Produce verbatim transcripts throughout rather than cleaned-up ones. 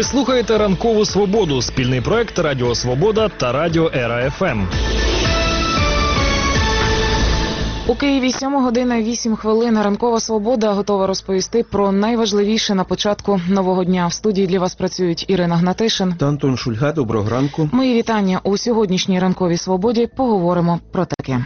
слухаєте «Ранкову свободу» – спільний проект Радіо Свобода та Радіо Ера еф ем. У Києві сьома година вісім хвилин. «Ранкова свобода» готова розповісти про найважливіше на початку нового дня. В студії для вас працюють Ірина Гнатишин та Антон Шульга. Доброго ранку. Мої вітання. У сьогоднішній «Ранковій свободі» поговоримо про таке.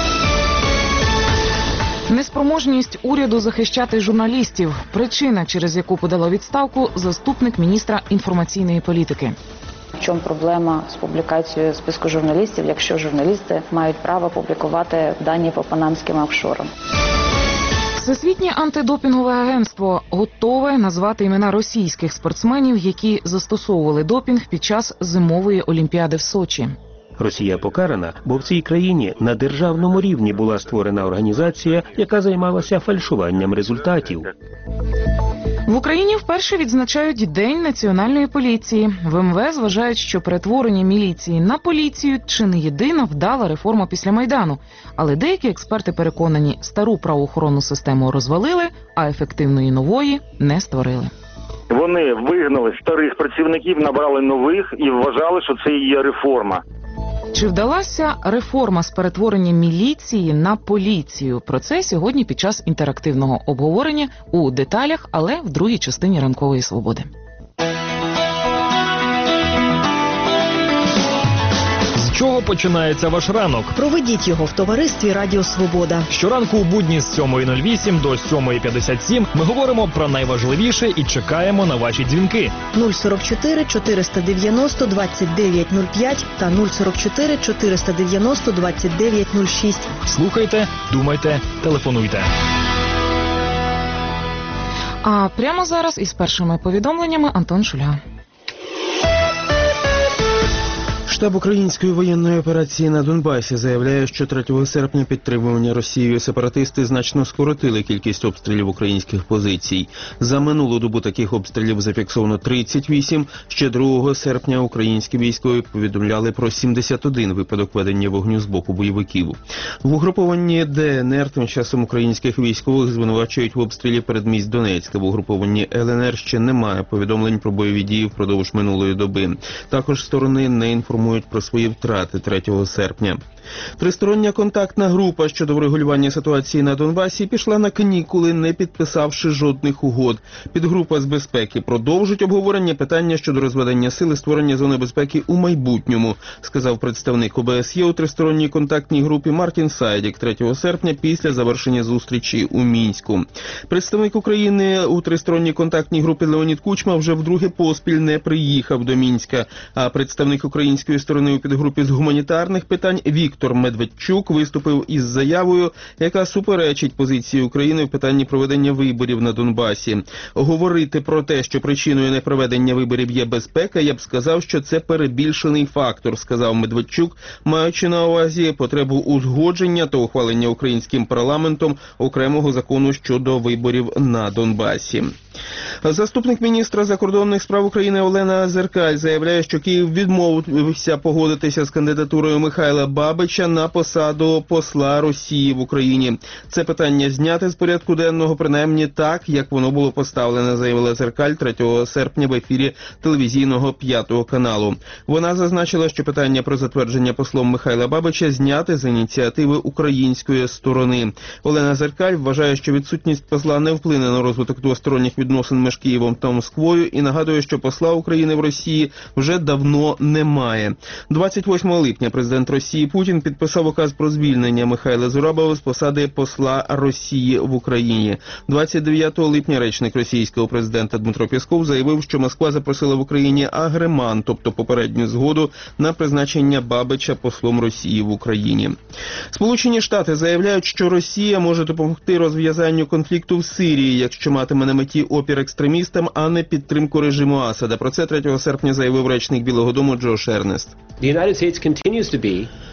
Неспроможність уряду захищати журналістів – причина, через яку подала відставку заступник міністра інформаційної політики. В чому проблема з публікацією списку журналістів, якщо журналісти мають право публікувати дані по панамським офшорам? Всесвітнє антидопінгове агентство готове назвати імена російських спортсменів, які застосовували допінг під час зимової олімпіади в Сочі. Росія покарана, бо в цій країні на державному рівні була створена організація, яка займалася фальшуванням результатів. В Україні вперше відзначають День національної поліції. В ем ве ес вважають, що перетворення міліції на поліцію – чи не єдина вдала реформа після Майдану. Але деякі експерти переконані, стару правоохоронну систему розвалили, а ефективної нової не створили. Вони вигнали старих працівників, набрали нових і вважали, що це і є реформа. Чи вдалася реформа з перетворення міліції на поліцію? Про це сьогодні під час інтерактивного обговорення у деталях, але в другій частині «Ранкової свободи». З чого починається ваш ранок? Проведіть його в товаристві Радіо Свобода. Щоранку у будні з сьомої нуль вісім до сьомої п'ятдесят сім ми говоримо про найважливіше і чекаємо на ваші дзвінки. нуль сорок чотири чотириста дев'яносто двадцять дев'ять нуль п'ять та нуль сорок чотири чотириста дев'яносто двадцять дев'ять нуль шість. Слухайте, думайте, телефонуйте. А прямо зараз із першими повідомленнями Антон Шульга. Штаб української воєнної операції на Донбасі заявляє, що третього серпня підтримувані Росією сепаратисти значно скоротили кількість обстрілів українських позицій. За минулу добу таких обстрілів зафіксовано тридцять вісім. Ще другого серпня українські військові повідомляли про сімдесят один випадок ведення вогню з боку бойовиків. В угрупованні де ен ер тим часом українських військових звинувачують в обстрілі передмість Донецька. В угрупованні ел ен ер ще немає повідомлень про бойові дії впродовж минулої доби. Також сторони не інформують про свої втрати третього серпня. Тристороння контактна група щодо врегулювання ситуації на Донбасі пішла на канікули, не підписавши жодних угод. Підгрупа з безпеки продовжить обговорення питання щодо розведення сил і створення зони безпеки у майбутньому, сказав представник о бе ес є у тристоронній контактній групі Мартін Сайдік третього серпня після завершення зустрічі у Мінську. Представник України у тристоронній контактній групі Леонід Кучма вже вдруге поспіль не приїхав до Мінська, а представник української сторони у підгрупі з гуманітарних питань Віктор Медведчук виступив із заявою, яка суперечить позиції України в питанні проведення виборів на Донбасі. Говорити про те, що причиною непроведення виборів є безпека, я б сказав, що це перебільшений фактор, сказав Медведчук, маючи на увазі потребу узгодження та ухвалення українським парламентом окремого закону щодо виборів на Донбасі. Заступник міністра закордонних справ України Олена Азеркаль заявляє, що Київ відмовився погодитися з кандидатурою Михайла Бабича на посаду посла Росії в Україні. Це питання зняте з порядку денного, принаймні так, як воно було поставлене, заявила Азеркаль третього серпня в ефірі телевізійного п'ятого каналу. Вона зазначила, що питання про затвердження послом Михайла Бабича зняте з ініціативи української сторони. Олена Азеркаль вважає, що відсутність посла не вплине на розвиток двосторонніх відносин між Києвом та Москвою і нагадує, що посла України в Росії вже давно немає. двадцять восьмого липня президент Росії Путін підписав указ про звільнення Михайла Зурабова з посади посла Росії в Україні. двадцять дев'ятого липня речник російського президента Дмитро Пєсков заявив, що Москва запросила в Україні агреман, тобто попередню згоду на призначення Бабича послом Росії в Україні. Сполучені Штати заявляють, що Росія може допомогти розв'язанню конфлікту в Сирії, якщо матиме на меті опір екстремістам, а не підтримку режиму Асада. Про це третього серпня заявив речник Білого дому Джош Ернест.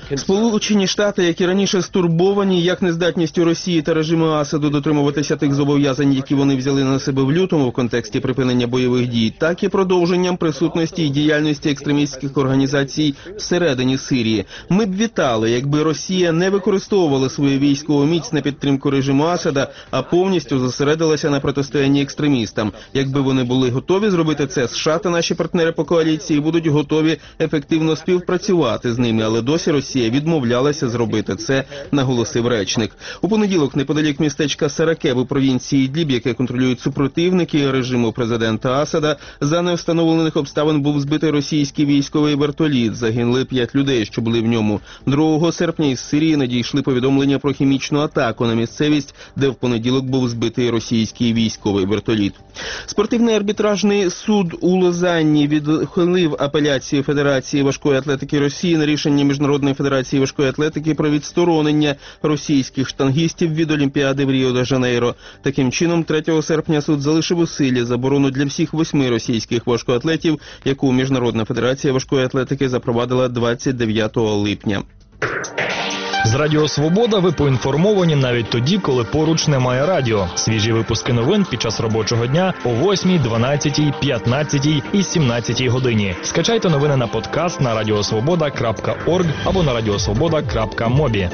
Сполучені Штати, які раніше стурбовані як нездатністю Росії та режиму Асаду дотримуватися тих зобов'язань, які вони взяли на себе в лютому в контексті припинення бойових дій, так і продовженням присутності і діяльності екстремістських організацій всередині Сирії. Ми б вітали, якби Росія не використовувала свою військову міць на підтримку режиму Асада, а повністю зосередилася на протистоянні екстремістам. Якби вони були готові зробити це, США та наші партнери по коаліції будуть готові ефективно співпрацювати з ними, але досі Росія відмовлялася зробити це, наголосив речник. У понеділок неподалік містечка Саракеб у провінції Ідліб, яке контролюють супротивники режиму президента Асада, за невстановлених обставин був збитий російський військовий вертоліт. Загинули п'ять людей, що були в ньому. другого серпня із Сирії надійшли повідомлення про хімічну атаку на місцевість, де в понеділок був збитий російський військовий вертоліт. Спортивний арбітражний суд у Лозанні відхилив апеляцію Федерації важкої атлетики Росії на рішення Міжнародної федерації важкої атлетики про відсторонення російських штангістів від Олімпіади в Ріо-де-Жанейро. Таким чином, третього серпня суд залишив у силі заборону для всіх восьми російських важкоатлетів, яку Міжнародна федерація важкої атлетики запровадила двадцять дев'ятого липня. З Радіо Свобода ви поінформовані навіть тоді, коли поруч немає радіо. Свіжі випуски новин під час робочого дня о восьмій, дванадцятій, п'ятнадцятій і сімнадцятій годині. Скачайте новини на подкаст на радіосвобода крапка орг або на радіосвобода крапка мобі.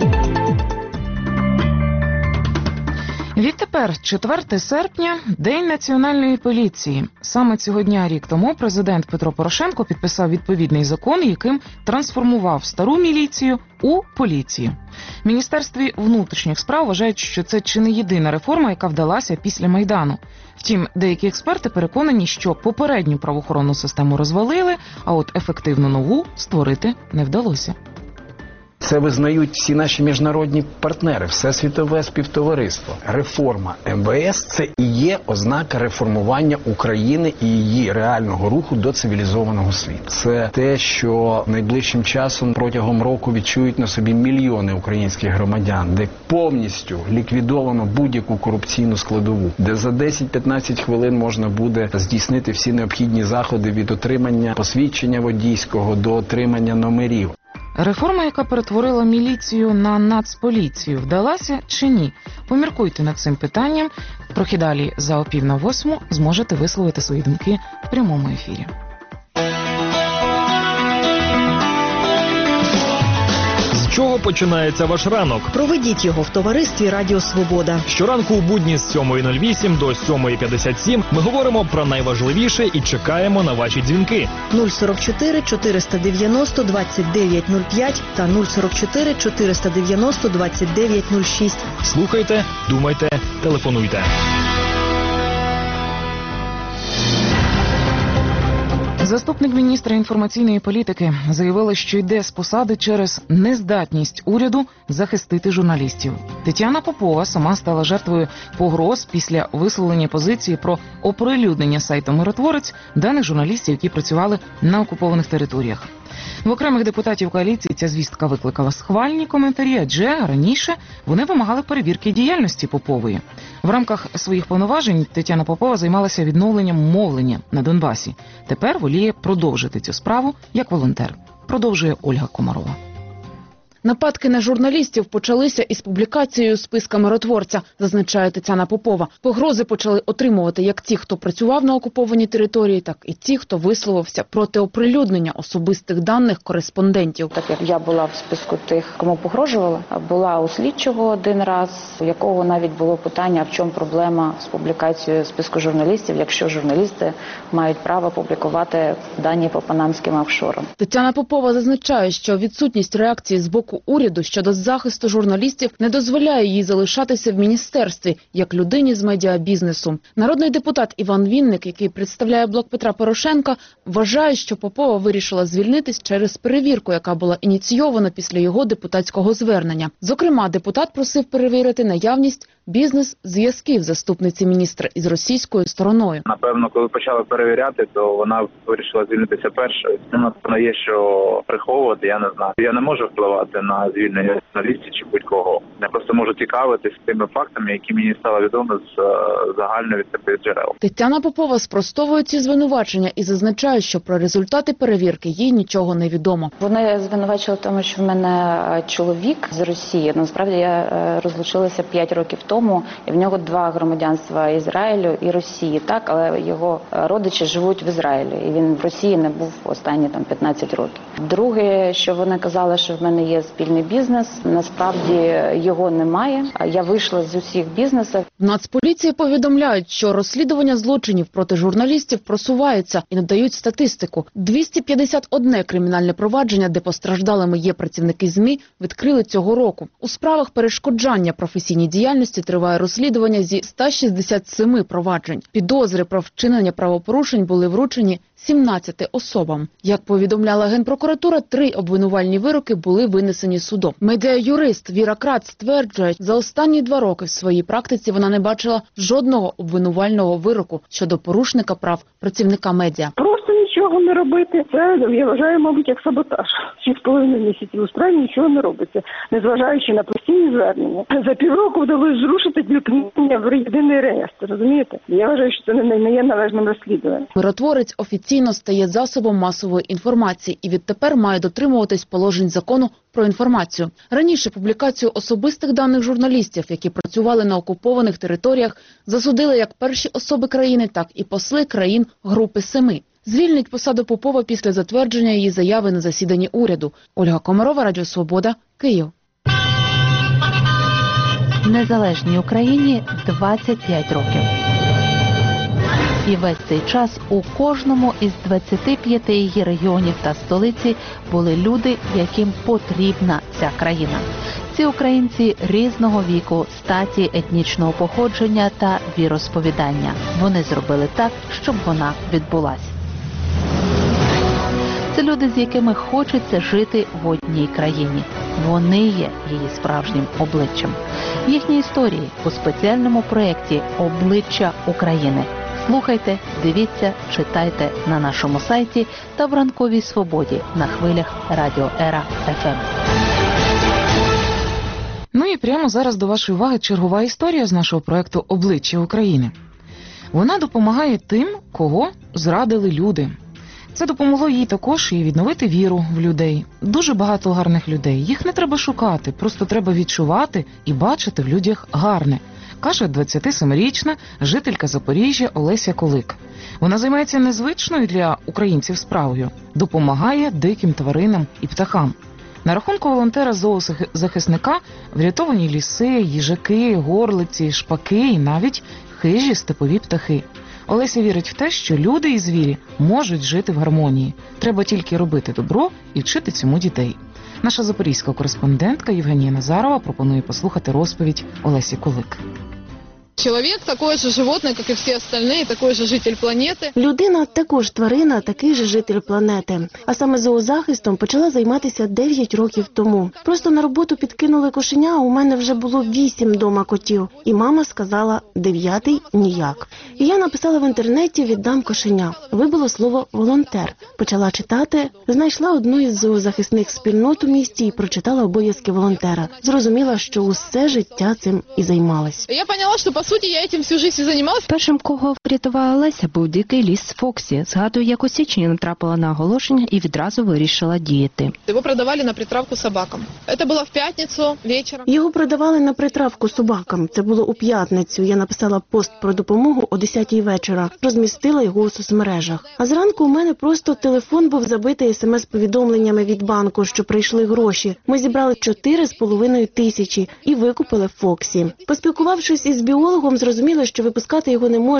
Відтепер, четвертого серпня, День Національної поліції. Саме цього дня рік тому президент Петро Порошенко підписав відповідний закон, яким трансформував стару міліцію у поліцію. В Міністерстві внутрішніх справ вважають, що це чи не єдина реформа, яка вдалася після Майдану. Втім, деякі експерти переконані, що попередню правоохоронну систему розвалили, а от ефективну нову створити не вдалося. Це визнають всі наші міжнародні партнери, все світове співтовариство. Реформа ем ве ес – це і є ознака реформування України і її реального руху до цивілізованого світу. Це те, що найближчим часом протягом року відчують на собі мільйони українських громадян, де повністю ліквідовано будь-яку корупційну складову, де за десять-п'ятнадцять хвилин можна буде здійснити всі необхідні заходи від отримання посвідчення водійського до отримання номерів. Реформа, яка перетворила міліцію на нацполіцію, вдалася чи ні? Поміркуйте над цим питанням. Трохи далі, за опів на восьму, зможете висловити свої думки в прямому ефірі. З чого починається ваш ранок? Проведіть його в товаристві Радіо Свобода. Щоранку у будні з сьомої нуль вісім до сьомої п'ятдесят сім ми говоримо про найважливіше і чекаємо на ваші дзвінки. нуль сорок чотири чотириста дев'яносто двадцять дев'ять нуль п'ять та нуль сорок чотири чотириста дев'яносто двадцять дев'ять нуль шість. Слухайте, думайте, телефонуйте. Заступник міністра інформаційної політики заявила, що йде з посади через нездатність уряду захистити журналістів. Тетяна Попова сама стала жертвою погроз після висловлення позиції про оприлюднення сайту «Миротворець» даних журналістів, які працювали на окупованих територіях. В окремих депутатів коаліції ця звістка викликала схвальні коментарі, адже раніше вони вимагали перевірки діяльності Попової. В рамках своїх повноважень Тетяна Попова займалася відновленням мовлення на Донбасі. Тепер воліє продовжити цю справу як волонтер. Продовжує Ольга Комарова. Нападки на журналістів почалися із публікацією списка миротворця, зазначає Тетяна Попова. Погрози почали отримувати як ті, хто працював на окупованій території, так і ті, хто висловився проти оприлюднення особистих даних кореспондентів. Так як я була в списку тих, кому погрожувала, була у слідчого один раз, у якого навіть було питання, в чому проблема з публікацією списку журналістів, якщо журналісти мають право публікувати дані по панамським офшорам. Тетяна Попова зазначає, що відсутність реакції з боку уряду щодо захисту журналістів не дозволяє їй залишатися в міністерстві, як людині з медіабізнесу. Народний депутат Іван Вінник, який представляє блок Петра Порошенка, вважає, що Попова вирішила звільнитись через перевірку, яка була ініційована після його депутатського звернення. Зокрема, депутат просив перевірити наявність бізнес-зв'язків заступниці міністра із російською стороною. Напевно, коли почали перевіряти, то вона вирішила звільнитися першою. Ну, напевно, є що приховувати, я не знаю. Я не можу впливати на звільнення журналістів чи будь-кого. Я просто можу цікавитись тими фактами, які мені стали відомі з загальної відкритих джерел. Тетяна Попова спростовує ці звинувачення і зазначає, що про результати перевірки їй нічого не відомо. Вони звинувачили в тому, що в мене чоловік з Росії. Насправді я розлучилася п'ять років тому, і в нього два громадянства Ізраїлю і Росії. Так, але його родичі живуть в Ізраїлі, і він в Росії не був останні там п'ятнадцять років. Друге, що вони казали, що в мене є спільний бізнес. Насправді його немає. Я вийшла з усіх бізнесів. В Нацполіції повідомляють, що розслідування злочинів проти журналістів просувається і надають статистику. двісті п'ятдесят одне кримінальне провадження, де постраждалими є працівники ЗМІ, відкрили цього року. У справах перешкоджання професійній діяльності триває розслідування зі ста шістдесят семи проваджень. Підозри про вчинення правопорушень були вручені сімнадцяти особам. Як повідомляла Генпрокуратура, три обвинувальні вироки були винесені судом. Медіа-юрист Віра Крац стверджує, за останні два роки в своїй практиці вона не бачила жодного обвинувального вироку щодо порушника прав працівника медіа. Просто нічого не робити. Це, я вважаю, мабуть, як саботаж. Шість з половиною місяців у справі нічого не робиться, незважаючи на постійні звернення. За півроку вдалося зрушити зіткнення в єдиний реєстр, розумієте? Я вважаю, що це не є належним розслідуванням. Миротворець офіційно стає засобом масової інформації і відтепер має дотримуватись положень закону про інформацію. Раніше публікацію особистих даних журналістів, які працювали на окупованих територіях, засудили як перші особи країни, так і посли країн Групи Семи. Звільнить посаду Попова після затвердження її заяви на засіданні уряду. Ольга Комарова, Радіо Свобода, Київ. Незалежній Україні двадцять п'ять років. І весь цей час у кожному із двадцяти п'яти її регіонів та столиці були люди, яким потрібна ця країна. Ці українці різного віку, статі, етнічного походження та віросповідання. Вони зробили так, щоб вона відбулась. Це люди, з якими хочеться жити в одній країні. Вони є її справжнім обличчям. Їхні історії у спеціальному проєкті «Обличчя України». Слухайте, дивіться, читайте на нашому сайті та в Ранковій Свободі на хвилях Радіо Ера еф ем. Ну і прямо зараз до вашої уваги чергова історія з нашого проєкту «Обличчя України». Вона допомагає тим, кого зрадили люди. Це допомогло їй також і відновити віру в людей. Дуже багато гарних людей. Їх не треба шукати, просто треба відчувати і бачити в людях гарне, каже двадцятисемирічна жителька Запоріжжя Олеся Кулик. Вона займається незвичною для українців справою – допомагає диким тваринам і птахам. На рахунку волонтера-зоозахисника врятовані ліси, їжаки, горлиці, шпаки і навіть хижі степові птахи. Олеся вірить в те, що люди і звірі можуть жити в гармонії. Треба тільки робити добро і вчити цьому дітей. Наша запорізька кореспондентка Євгенія Назарова пропонує послухати розповідь Олесі Кулик. Чоловік – такий же животне, як і всі інші, такий же житель планети. Людина – також тварина, такий же житель планети. А саме зоозахистом почала займатися дев'ять років тому. Просто на роботу підкинули кошеня, а у мене вже було вісім дома котів. І мама сказала – дев'ятий ніяк. І я написала в інтернеті «віддам кошеня». Вибило слово «волонтер». Почала читати, знайшла одну із зоозахисних спільнот у місті і прочитала обов'язки волонтера. Зрозуміла, що усе життя цим і займалась. Я поняла, що по суті, я цим всю життя займалася. Першим, кого врятувала Леся, був дикий ліс Фоксі. Згадую, як у січні натрапила на оголошення і відразу вирішила діяти. Його продавали на притравку собакам. Це було в п'ятницю вечором. Його продавали на притравку собакам. Це було у п'ятницю. Я написала пост про допомогу о десятій вечора. Розмістила його у соцмережах. А зранку у мене просто телефон був забитий смс-повідомленнями від банку, що прийшли гроші. Ми зібрали чотири з половиною тисячі і викупили Фоксі. Поспілкувавшись із біологом, зрозуміло, що випускати його не можна.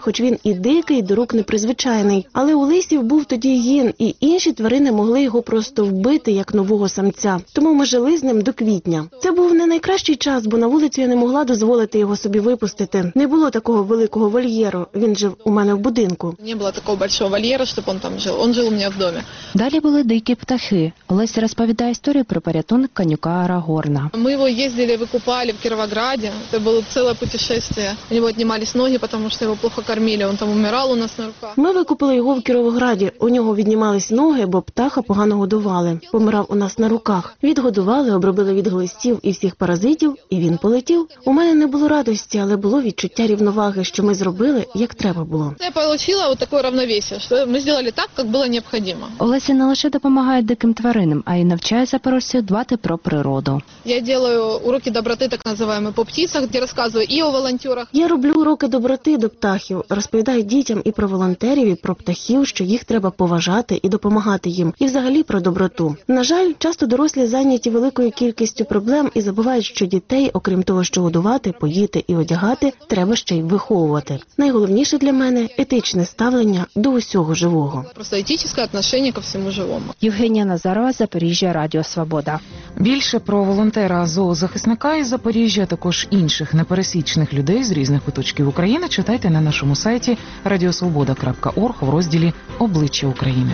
хоч він і дикий, до рук непризвичайний. Але у лисів був тоді гін, і інші тварини могли його просто вбити, як нового самця. Тому ми жили з ним до квітня. Це був не найкращий час, бо на вулицю я не могла дозволити його собі випустити. Не було такого великого вольєру, він жив у мене в будинку. Не було такого великого вольєру, щоб він там жив. Він жив у мене в домі. Далі були дикі птахи. Олеся розповідає історію про порятунок конюка Арагорна. Мы его ездили, выкупали в Кировограде. Это было целое путешествие. У него отнимались ноги, потому что его плохо кормили. Он там умирал у нас на руках. Ми викупили його в Кіровограді. У нього віднімались ноги, бо птаха погано годували. Помирав у нас на руках. Відгодували, обробили від глистів і всіх паразитів, і він полетів. У мене не було радості, але було відчуття рівноваги, що ми зробили, як треба було. Я отримала вот таке равновесие, що ми зробили так, як було необхідно. Олеся не лише допомагає диким тваринам, а й навчає запорожців дбати про природу. Я делаю уроки доброты, так называемые, по птицах, где рассказываю и о волонтерах. Я роблю уроки доброти до птахів, розповідаю дітям і про волонтерів, і про птахів, що їх треба поважати і допомагати їм, і взагалі про доброту. На жаль, часто дорослі зайняті великою кількістю проблем і забувають, що дітей, окрім того, що годувати, поїти і одягати, треба ще й виховувати. Найголовніше для мене – етичне ставлення до усього живого. Просто етичне відношення ко всьому живому. Євгенія Назарова, Запоріжжя, Радіо Свобода. Більше про волонтера-зоозахисника із Запоріжжя, а також інших непересічних людей з різних куточків України читайте на нашому сайті радіосвобода крапка орг в розділі «Обличчя України».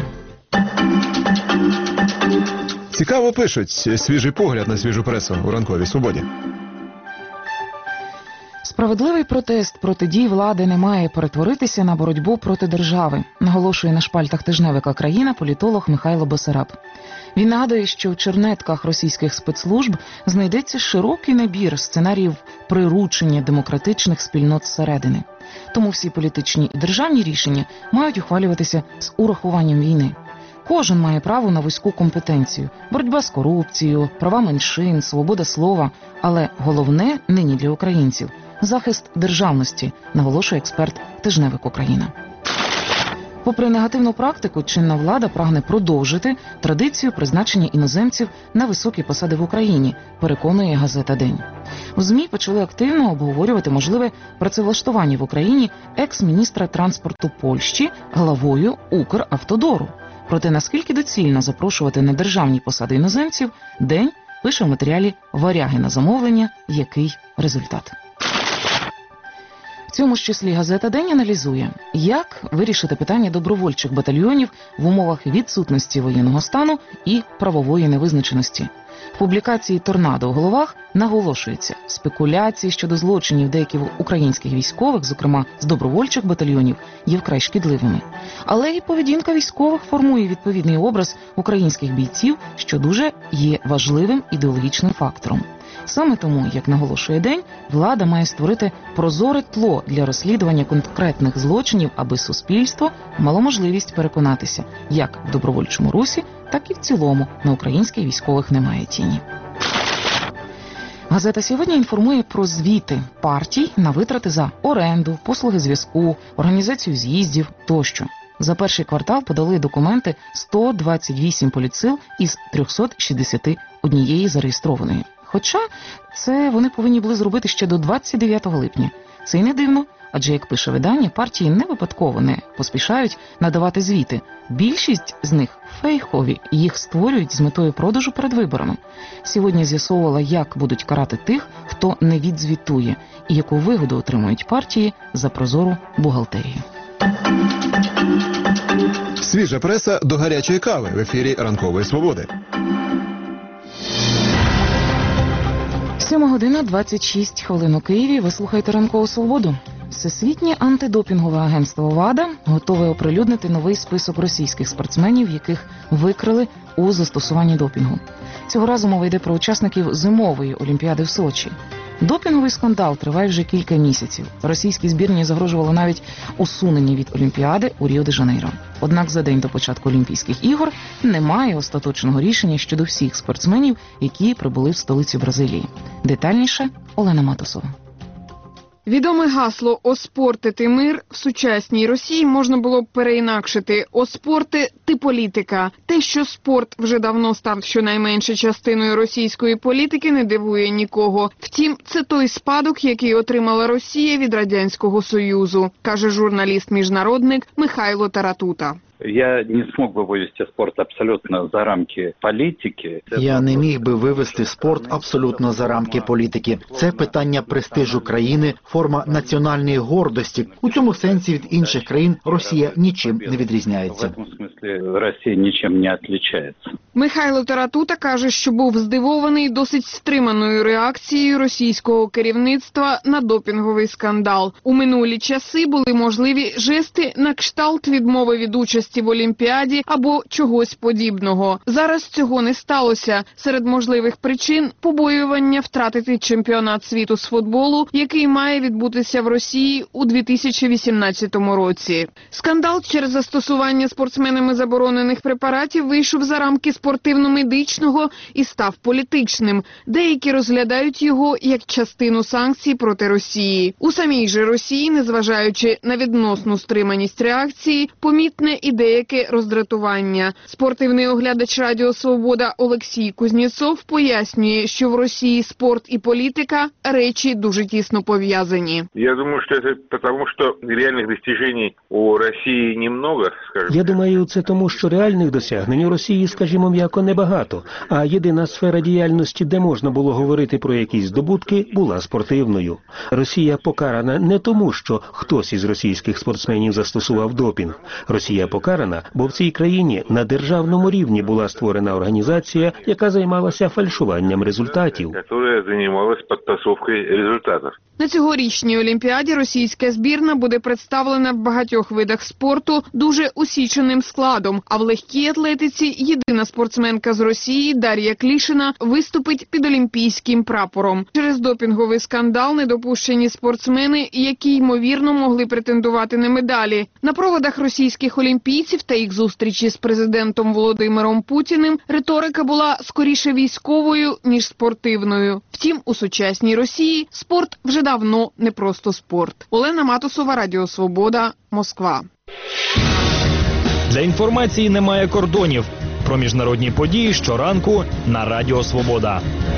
Цікаво пишуть. Свіжий погляд на свіжу пресу у ранковій свободі. Справедливий протест проти дій влади не має перетворитися на боротьбу проти держави, наголошує на шпальтах тижневика «Країна» політолог Михайло Бесараб. Він нагадує, що в чернетках російських спецслужб знайдеться широкий набір сценаріїв приручення демократичних спільнот зсередини. Тому всі політичні і державні рішення мають ухвалюватися з урахуванням війни. Кожен має право на вузьку компетенцію – боротьба з корупцією, права меншин, свобода слова. Але головне нині для українців – захист державності, наголошує експерт тижневик «Україна». Попри негативну практику, чинна влада прагне продовжити традицію призначення іноземців на високі посади в Україні, переконує газета «День». В ЗМІ почали активно обговорювати можливе працевлаштування в Україні екс-міністра транспорту Польщі главою Укравтодору. Проте наскільки доцільно запрошувати на державні посади іноземців, «День» пише в матеріалі «Варяги на замовлення. Який результат?». В цьому ж числі газета «День» аналізує, як вирішити питання добровольчих батальйонів в умовах відсутності воєнного стану і правової невизначеності. В публікації «Торнадо в головах» наголошується, спекуляції щодо злочинів деяких українських військових, зокрема з добровольчих батальйонів, є вкрай шкідливими. Але і поведінка військових формує відповідний образ українських бійців, що дуже є важливим ідеологічним фактором. Саме тому, як наголошує «День», влада має створити прозоре тло для розслідування конкретних злочинів, аби суспільство мало можливість переконатися, як в добровольчому русі, так і в цілому на українських військових немає тіні. Газета «Сьогодні» інформує про звіти партій на витрати за оренду, послуги зв'язку, організацію з'їздів тощо. За перший квартал подали документи сто двадцять вісім політсил із триста шістдесят один зареєстрованої. Хоча це вони повинні були зробити ще до двадцять дев'ятого липня. Це й не дивно, адже, як пише видання, партії не випадково не поспішають надавати звіти. Більшість з них фейкові, їх створюють з метою продажу перед виборами. Сьогодні з'ясовувала, як будуть карати тих, хто не відзвітує, і яку вигоду отримують партії за прозору бухгалтерію. Свіжа преса до гарячої кави в ефірі «Ранкової свободи». сьома година двадцять шість хвилин у Києві. Ви слухаєте «Ранкову свободу». Всесвітнє антидопінгове агентство ВАДА готове оприлюднити новий список російських спортсменів, яких викрили у застосуванні допінгу. Цього разу мова йде про учасників зимової Олімпіади в Сочі. Допінговий скандал триває вже кілька місяців. Російській збірні загрожувало навіть усунення від Олімпіади у Ріо-де-Жанейро. Однак за день до початку Олімпійських ігор немає остаточного рішення щодо всіх спортсменів, які прибули в столицю Бразилії. Детальніше Олена Матусова. Відоме гасло «О спорте, ти мир» в сучасній Росії можна було б переінакшити «О спорте, ти політика». Те, що спорт вже давно став щонайменше частиною російської політики, не дивує нікого. Втім, це той спадок, який отримала Росія від Радянського Союзу, каже журналіст-міжнародник Михайло Таратута. Я не смог бы вывести спорт абсолютно за рамки політики. Я не міг би вивести спорт абсолютно за рамки політики. Це питання престижу країни, форма національної гордості. У цьому сенсі від інших країн Росія нічим не відрізняється. В цьому смислі Росія нічим не відрізняється. Михайло Таратута каже, що був здивований досить стриманою реакцією російського керівництва на допінговий скандал. У минулі часи були можливі жести на кшталт відмови від участі в Олімпіаді або чогось подібного. Зараз цього не сталося. Серед можливих причин – побоювання втратити чемпіонат світу з футболу, який має відбутися в Росії у дві тисячі вісімнадцятому році. Скандал через застосування спортсменами заборонених препаратів вийшов за рамки спортивно-медичного і став політичним. Деякі розглядають його як частину санкцій проти Росії. У самій же Росії, незважаючи на відносну стриманість реакції, помітне і деяке роздратування. Спортивний оглядач Радіо Свобода Олексій Кузнєцов пояснює, що в Росії спорт і політика – речі дуже тісно пов'язані. Я думаю, що це тому, що реальних досягнень у Росії немного, скажімо. Я думаю, це тому, що реальних досягнень у Росії, скажімо м'яко, небагато. А єдина сфера діяльності, де можна було говорити про якісь здобутки, була спортивною. Росія покарана не тому, що хтось із російських спортсменів застосував допінг. Росія покарана, бо в цій країні на державному рівні була створена організація, яка займалася фальшуванням результатів. Яка займалася підтасовкою результатів. На цьогорічній Олімпіаді російська збірна буде представлена в багатьох видах спорту дуже усіченим складом, а в легкій атлетиці єдина спортсменка з Росії Дар'я Клішина виступить під олімпійським прапором. Через допінговий скандал недопущені спортсмени, які, ймовірно, могли претендувати на медалі. На проводах російських олімпійців та їх зустрічі з президентом Володимиром Путіним риторика була скоріше військовою, ніж спортивною. Втім, у сучасній Росії спорт вже давно не просто спорт. Олена Матусова, Радіо Свобода, Москва. Для інформації немає кордонів. Про міжнародні події щоранку на Радіо Свобода.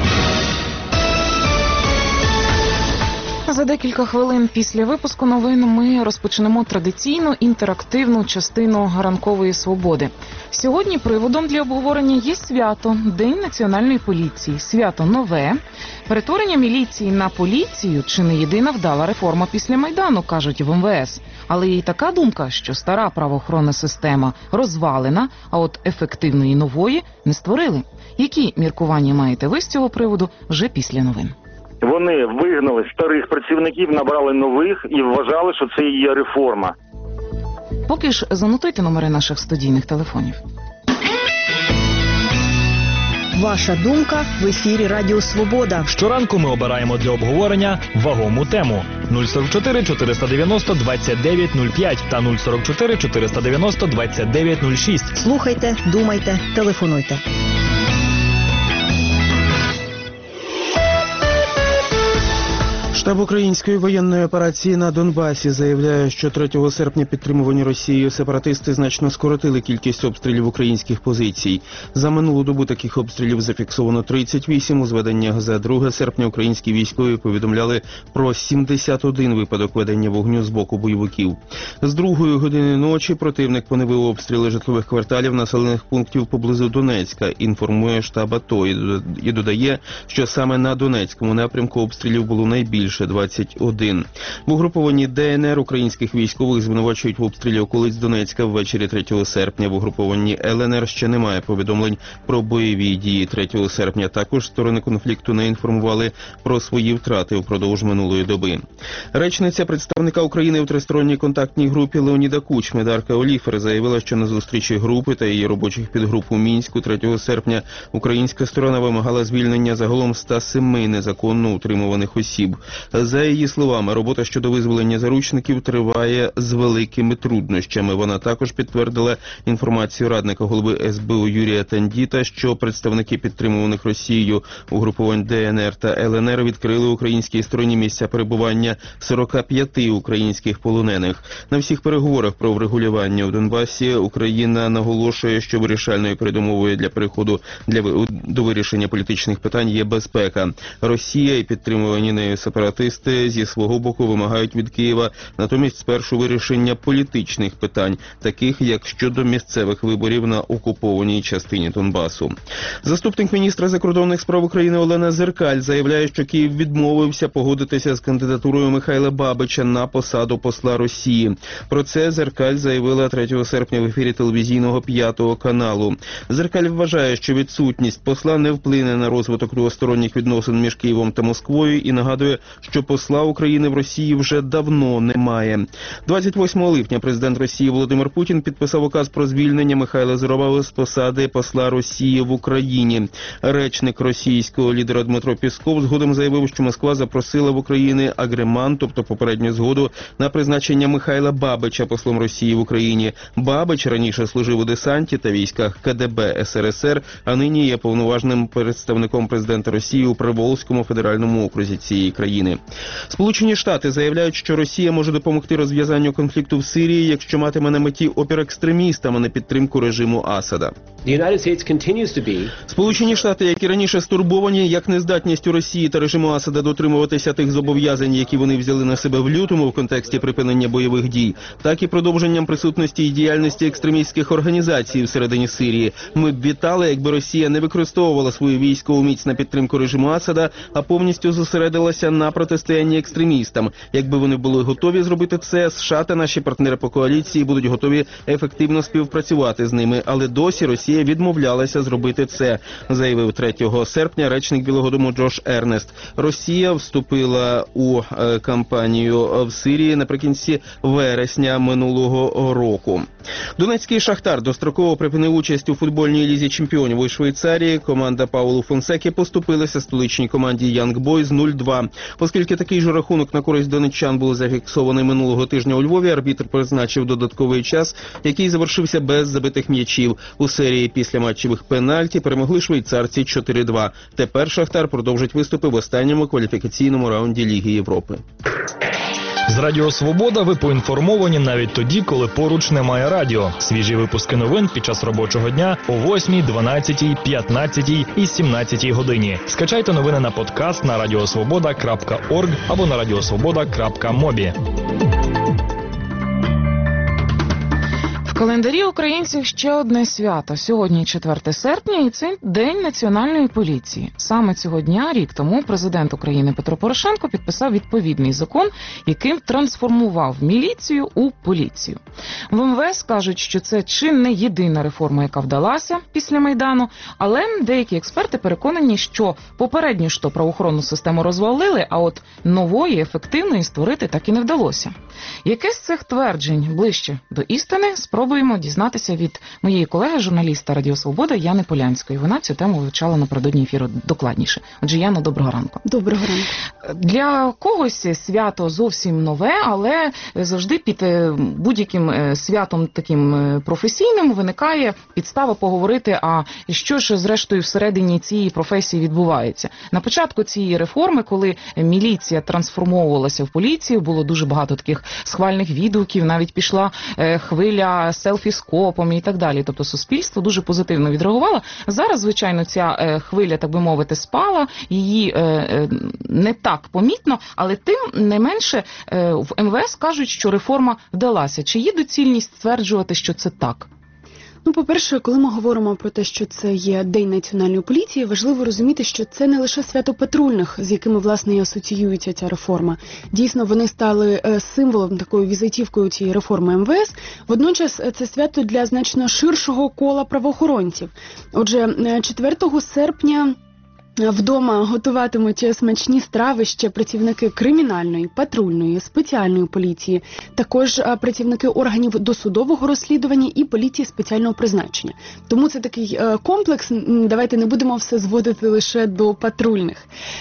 За декілька хвилин після випуску новин ми розпочнемо традиційну інтерактивну частину ранкової свободи. Сьогодні приводом для обговорення є свято – День національної поліції. Свято нове. Перетворення міліції на поліцію – чи не єдина вдала реформа після Майдану, кажуть в ем ве ес. Але є й така думка, що стара правоохоронна система розвалена, а от ефективної нової не створили. Які міркування маєте ви з цього приводу вже після новин? Вони вигнали старих працівників, набрали нових і вважали, що це і є реформа. Поки ж занотуйте номери наших студійних телефонів. Ваша думка в ефірі Радіо Свобода. Щоранку ми обираємо для обговорення вагому тему. нуль сорок чотири чотириста дев'яносто двадцять дев'ять нуль п'ять та нуль сорок чотири чотириста дев'яносто двадцять дев'ять нуль шість. Слухайте, думайте, телефонуйте. Штаб української воєнної операції на Донбасі заявляє, що третього серпня підтримувані Росією сепаратисти значно скоротили кількість обстрілів українських позицій. За минулу добу таких обстрілів зафіксовано тридцять вісім. У зведеннях за друге серпня українські військові повідомляли про сімдесят один випадок ведення вогню з боку бойовиків. З другої години ночі противник поновив обстріли житлових кварталів населених пунктів поблизу Донецька, інформує штаб АТО і додає, що саме на Донецькому напрямку обстрілів було найбільше – двадцять один. В угрупованні Де Ен Ер українських військових звинувачують в обстрілі околиць Донецька ввечері третього серпня. В угрупованні Ел Ен Ер ще немає повідомлень про бойові дії третього серпня. Також сторони конфлікту не інформували про свої втрати впродовж минулої доби. Речниця представника України у тристоронній контактній групі Леоніда Кучми Дарка Оліфер заявила, що на зустрічі групи та її робочих підгруп у Мінську третього серпня українська сторона вимагала звільнення загалом ста семи незаконно утримуваних осіб. За її словами, робота щодо визволення заручників триває з великими труднощами. Вона також підтвердила інформацію радника голови ес бе у Юрія Тандіта, що представники підтримуваних Росією угрупувань де ен ер та ел ен ер відкрили українській стороні місця перебування сорока п'яти українських полонених. На всіх переговорах про врегулювання у Донбасі Україна наголошує, що вирішальною передумовою для переходу для, до вирішення політичних питань є безпека. Росія і підтримувані нею сепаратисти зі свого боку вимагають від Києва натомість спершу вирішення політичних питань, таких як щодо місцевих виборів на окупованій частині Донбасу. Заступник міністра закордонних справ України Олена Зеркаль заявляє, що Київ відмовився погодитися з кандидатурою Михайла Бабича на посаду посла Росії. Про це Зеркаль заявила третього серпня в ефірі телевізійного п'ятого каналу. Зеркаль вважає, що відсутність посла не вплине на розвиток двосторонніх відносин між Києвом та Москвою і нагадує, що посла України в Росії вже давно немає. двадцять восьмого липня президент Росії Володимир Путін підписав указ про звільнення Михайла Зурабова з посади посла Росії в Україні. Речник російського лідера Дмитро Пісков згодом заявив, що Москва запросила в Україні агреман, тобто попередню згоду, на призначення Михайла Бабича послом Росії в Україні. Бабич раніше служив у десанті та військах ка де бе ес ер ес ер, а нині є повноважним представником президента Росії у Приволзькому федеральному окрузі цієї країни. Сполучені Штати заявляють, що Росія може допомогти розв'язанню конфлікту в Сирії, якщо матиме на меті опір екстремістам, а не підтримку режиму Асада. Сполучені Штати, які раніше стурбовані як нездатністю Росії та режиму Асада дотримуватися тих зобов'язань, які вони взяли на себе в лютому в контексті припинення бойових дій, так і продовженням присутності і діяльності екстремістських організацій всередині Сирії. Ми б вітали, якби Росія не використовувала свою військову міць на підтримку режиму Асада, а повністю зосередилася на протистоянні екстремістам. Якби вони були готові зробити це, США та наші партнери по коаліції будуть готові ефективно співпрацювати з ними, але досі Росія відмовлялася зробити це, заявив третього серпня речник Білого дому Джош Ернест. Росія вступила у е, кампанію в Сирії наприкінці вересня минулого року. Донецький Шахтар достроково припинив участь у футбольній лізі чемпіонів у Швейцарії. Команда Паулу Фонсеки поступилася столичній команді Янг Бойз нуль-два. Оскільки такий же рахунок на користь донеччан був зафіксований минулого тижня у Львові, арбітр призначив додатковий час, який завершився без забитих м'ячів. У серії після матчевих пенальті перемогли швейцарці чотири-два. Тепер Шахтар продовжить виступи в останньому кваліфікаційному раунді Ліги Європи. З Радіо Свобода ви поінформовані навіть тоді, коли поруч немає радіо. Свіжі випуски новин під час робочого дня о восьмій, дванадцятій, п'ятнадцятій і сімнадцятій годині. Скачайте новини на подкаст на радіосвобода крапка орг або на радіосвобода крапка мобі. В календарі українців ще одне свято. Сьогодні четверте серпня, і це День Національної поліції. Саме цього дня, рік тому, президент України Петро Порошенко підписав відповідний закон, яким трансформував міліцію у поліцію. В ем ве ес кажуть, що це чи не єдина реформа, яка вдалася після Майдану, але деякі експерти переконані, що попередню ж то правоохоронну систему розвалили, а от нової, ефективної створити так і не вдалося. Яке з цих тверджень ближче до істини, спробуємо дізнатися від моєї колеги, журналіста Радіо Свобода Яни Полянської. Вона цю тему вивчала напередодні ефіру докладніше. Отже, Яно, доброго ранку. Доброго ранку. Для когось свято зовсім нове, але завжди під будь-яким святом таким професійним виникає підстава поговорити, а що ж зрештою всередині цієї професії відбувається. На початку цієї реформи, коли міліція трансформовувалася в поліцію, було дуже багато таких схвальних відгуків, навіть пішла хвиля селфі з копом і так далі. Тобто суспільство дуже позитивно відреагувало. Зараз, звичайно, ця хвиля, так би мовити, спала, її не так помітно, але тим не менше в ем ве ес кажуть, що реформа вдалася. Чи є доцільність стверджувати, що це так? Ну, по-перше, коли ми говоримо про те, що це є День національної поліції, важливо розуміти, що це не лише свято патрульних, з якими, власне, і асоціюється ця реформа. Дійсно, вони стали символом, такою візитівкою цієї реформи ем ве ес. Водночас, це свято для значно ширшого кола правоохоронців. Отже, четвертого серпня Вдома готуватимуть смачні страви ще працівники кримінальної, патрульної, спеціальної поліції, також працівники органів досудового розслідування і поліції спеціального призначення. Тому це такий комплекс, давайте не будемо все зводити лише до патрульних.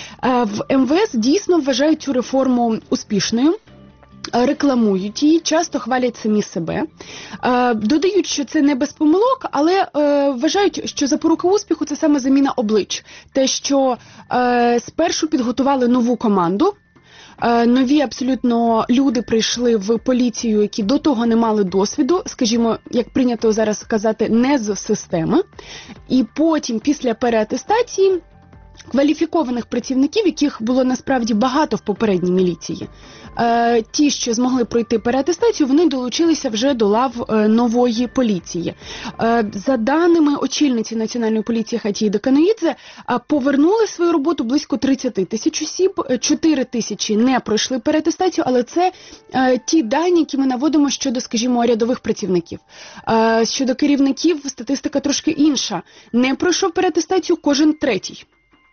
В ем ве ес дійсно вважають цю реформу успішною. Рекламують її, часто хвалять самі себе, додають, що це не без помилок, але вважають, що запорука успіху – це саме заміна облич. Те, що спершу підготували нову команду, нові абсолютно люди прийшли в поліцію, які до того не мали досвіду, скажімо, як прийнято зараз сказати, не з системи, і потім після переатестації кваліфікованих працівників, яких було насправді багато в попередній міліції. Е, ті, що змогли пройти переатестацію, вони долучилися вже до лав е, нової поліції. Е, за даними очільниці Національної поліції Хатії Деканоїдзе, е, повернули свою роботу близько тридцять тисяч осіб, чотири тисячі не пройшли переатестацію, але це е, ті дані, які ми наводимо щодо, скажімо, рядових працівників. Е, щодо керівників статистика трошки інша. Не пройшов переатестацію кожен третій.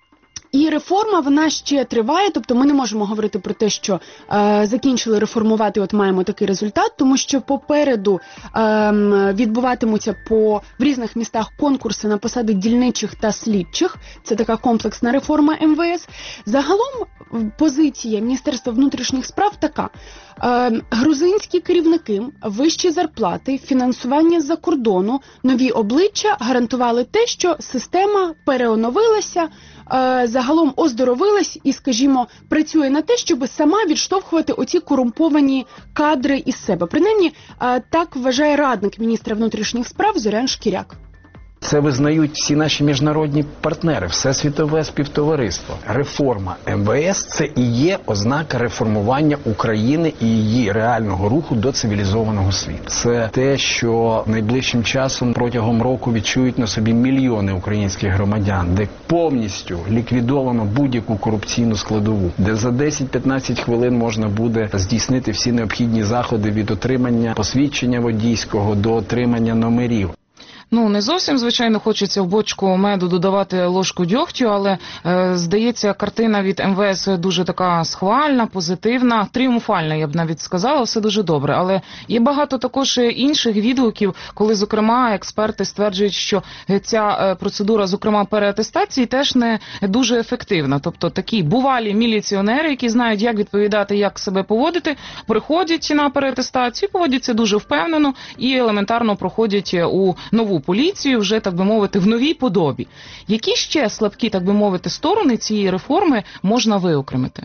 І реформа, вона ще триває, тобто ми не можемо говорити про те, що е, закінчили реформувати, от маємо такий результат, тому що попереду е, відбуватимуться по, в різних містах конкурси на посади дільничих та слідчих. Це така комплексна реформа ем ве ес. Загалом позиція Міністерства внутрішніх справ така. Е, грузинські керівники, вищі зарплати, фінансування з-за кордону, нові обличчя гарантували те, що система переоновилася, е, загалом оздоровилась і, скажімо, працює на те, щоб сама відштовхувати оці корумповані кадри із себе. Принаймні, е, так вважає радник міністра внутрішніх справ Зорян Шкіряк. Це визнають всі наші міжнародні партнери, все світове співтовариство. Реформа ем ве ес – це і є ознака реформування України і її реального руху до цивілізованого світу. Це те, що найближчим часом протягом року відчують на собі мільйони українських громадян, де повністю ліквідовано будь-яку корупційну складову, де за десять-п'ятнадцять хвилин можна буде здійснити всі необхідні заходи від отримання посвідчення водійського до отримання номерів. Ну, не зовсім, звичайно, хочеться в бочку меду додавати ложку дьогтю, але, е, здається, картина від ем ве ес дуже така схвальна, позитивна, тріумфальна, я б навіть сказала, все дуже добре. Але є багато також інших відгуків, коли, зокрема, експерти стверджують, що ця процедура, зокрема, переатестації, теж не дуже ефективна. Тобто такі бувалі міліціонери, які знають, як відповідати, як себе поводити, приходять на переатестацію, поводяться дуже впевнено і елементарно проходять у нову поліцію вже, так би мовити, в новій подобі. Які ще слабкі, так би мовити, сторони цієї реформи можна виокремити?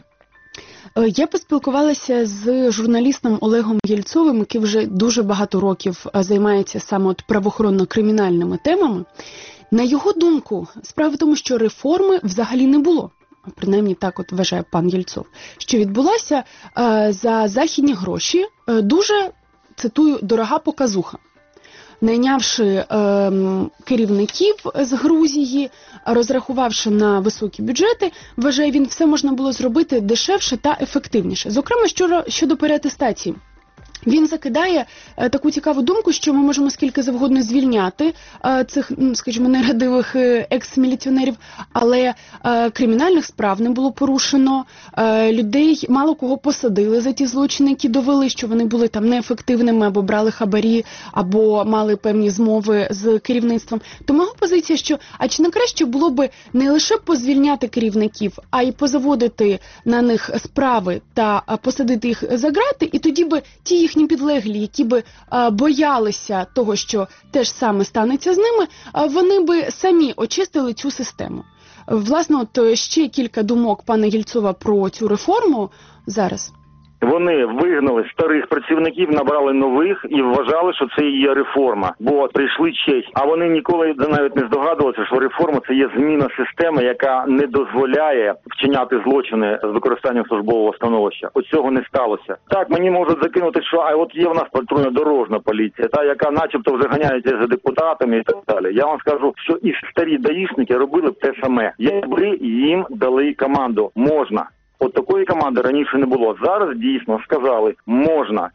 Я поспілкувалася з журналістом Олегом Єльцовим, який вже дуже багато років займається саме от правоохоронно-кримінальними темами. На його думку, справа в тому, що реформи взагалі не було. Принаймні так от вважає пан Єльцов. Що відбулася е, за західні гроші е, дуже, цитую, дорога показуха. Найнявши е, керівників з Грузії, розрахувавши на високі бюджети, вважає він, все можна було зробити дешевше та ефективніше. Зокрема, щодо, щодо переатестації. Він закидає е, таку цікаву думку, що ми можемо скільки завгодно звільняти е, цих, скажімо, нерадивих е, екс-міліціонерів, але е, кримінальних справ не було порушено, е, людей мало кого посадили за ті злочини, які довели, що вони були там неефективними, або брали хабарі, або мали певні змови з керівництвом. То моя позиція, що а чи не краще було би не лише позвільняти керівників, а й позаводити на них справи та посадити їх за грати, і тоді би ті їхні підлеглі, які би а, боялися того, що те ж саме станеться з ними, а, вони би самі очистили цю систему. Власне, от ще кілька думок пана Єльцова про цю реформу зараз. Вони вигнали старих працівників, набрали нових і вважали, що це і є реформа, бо прийшли честь. А вони ніколи навіть не здогадувалися, що реформа – це є зміна системи, яка не дозволяє вчиняти злочини з використанням службового становища. От цього не сталося. Так, мені можуть закинути, що а от є в нас патрульно-дорожна поліція, та яка начебто вже ганяється за депутатами і так далі. Я вам скажу, що і старі даїшники робили б те саме. Якби їм дали команду «можна». От такої команди раніше не було. Зараз дійсно сказали «можна».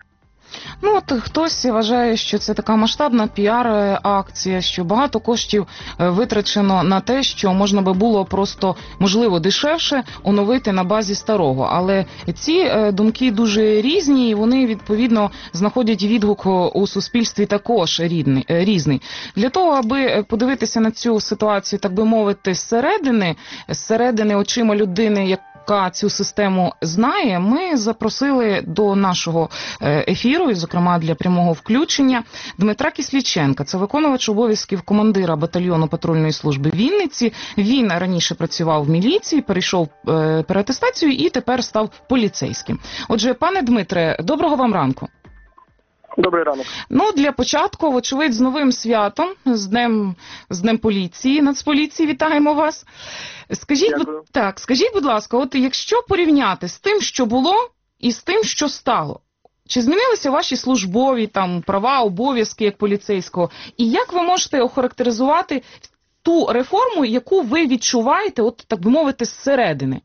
Ну, от хтось вважає, що це така масштабна піар-акція, що багато коштів витрачено на те, що можна би було просто, можливо, дешевше оновити на базі старого. Але ці думки дуже різні, і вони, відповідно, знаходять відгук у суспільстві також рідний, різний. Для того, аби подивитися на цю ситуацію, так би мовити, зсередини, зсередини очима людини, як яка цю систему знає, ми запросили до нашого ефіру, і, зокрема, для прямого включення, Дмитра Кисліченка. Це виконувач обов'язків командира батальйону патрульної служби в Вінниці. Він раніше працював в міліції, перейшов переатестацію і тепер став поліцейським. Отже, пане Дмитре, доброго вам ранку. Добрий ранок. Ну, для початку, вочевидь, з новим святом, з Днем, з Днем поліції, Нацполіції, вітаємо вас. Скажіть, будь, так, скажіть, будь ласка, от якщо порівняти з тим, що було, і з тим, що стало, чи змінилися ваші службові там права, обов'язки як поліцейського? І як ви можете охарактеризувати ту реформу, яку ви відчуваєте, от так би мовити, зсередини?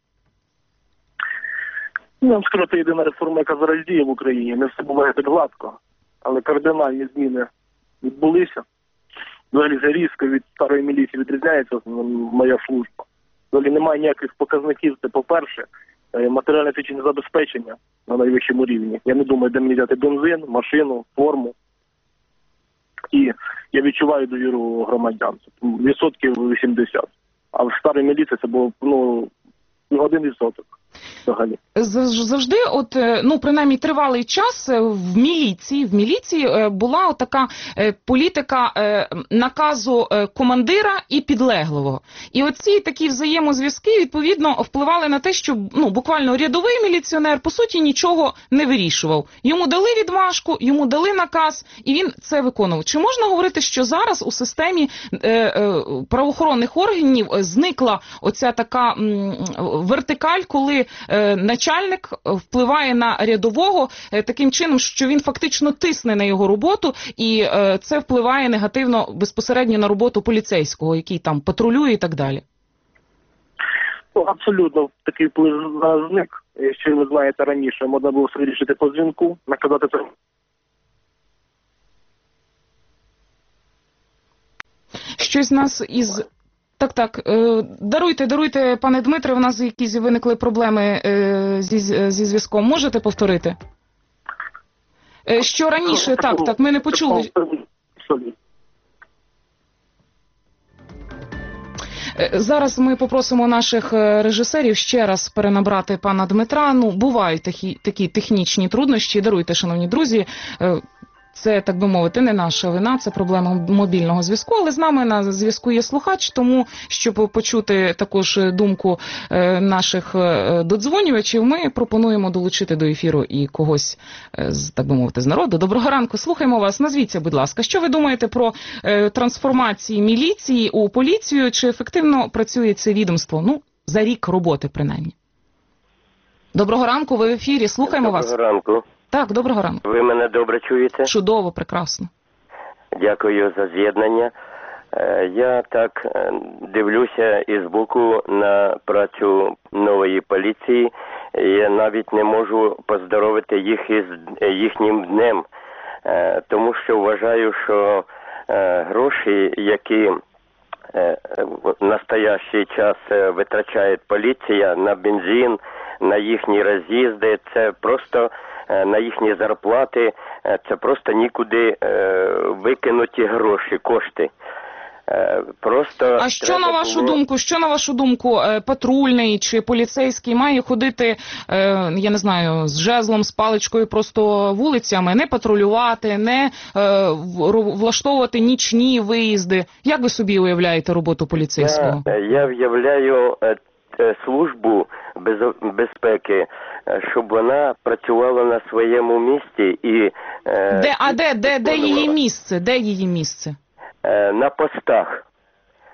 Я вам скажу, це єдина реформа, яка зараз діє в Україні. Не все буває так гладко, але кардинальні зміни відбулися. Взагалі різко від старої міліції відрізняється моя служба. Взагалі немає ніяких показників. Це, по-перше, матеріально-технічне забезпечення на найвищому рівні. Я не думаю, де мені взяти бензин, машину, форму. І я відчуваю довіру громадян. Відсотків вісімдесят. А в старій міліції це було, ну, один відсоток. Взагалі. Завжди, от, ну, принаймні, тривалий час в міліції, в міліції була така політика наказу командира і підлеглого. І оці такі взаємозв'язки, відповідно, впливали на те, що, ну, буквально рядовий міліціонер, по суті, нічого не вирішував. Йому дали відмашку, йому дали наказ, і він це виконував. Чи можна говорити, що зараз у системі е, е, правоохоронних органів зникла оця така м, вертикаль, коли е, начальник впливає на рядового е, таким чином, що він фактично тисне на його роботу, і е, це впливає негативно безпосередньо на роботу поліцейського, який там патрулює і так далі? Ну, абсолютно такий вплив зник. Якщо ви знаєте, раніше можна було все вирішити по дзвінку, наказати це. Щось нас із... Так, так, даруйте, даруйте, пане Дмитре, у нас якісь виникли проблеми зі, зі зв'язком. Можете повторити? Що раніше, так, так, ми не почули. Зараз ми попросимо наших режисерів ще раз перенабрати пана Дмитра. Ну, бувають такі, такі технічні труднощі. Даруйте, шановні друзі. Це, так би мовити, не наша вина, це проблема мобільного зв'язку, але з нами на зв'язку є слухач, тому, щоб почути також думку наших додзвонювачів, ми пропонуємо долучити до ефіру і когось, так би мовити, з народу. Доброго ранку, слухаємо вас, назвіться, будь ласка. Що ви думаєте про трансформації міліції у поліцію, чи ефективно працює це відомство? Ну, за рік роботи, принаймні. Доброго ранку, ви в ефірі, слухаємо Доброго вас. Доброго ранку. Так, доброго ранку. Ви мене добре чуєте? Чудово, прекрасно. Дякую за з'єднання. Я так дивлюся із боку на працю нової поліції. Я навіть не можу поздоровити їх із їхнім днем, тому що вважаю, що гроші, які в настоящий час витрачає поліція на бензин, на їхні роз'їзди, це просто на їхні зарплати, це просто нікуди викинуті гроші, кошти. Просто а що на вашу було... думку, що на вашу думку, патрульний чи поліцейський має ходити, я не знаю, з жезлом, з паличкою просто вулицями, не патрулювати, не влаштовувати нічні виїзди? Як ви собі уявляєте роботу поліцейського? Я, я уявляю службу без, безпеки, щоб вона працювала на своєму місці і... Де, а де, де, де її місце? Де її місце? На постах.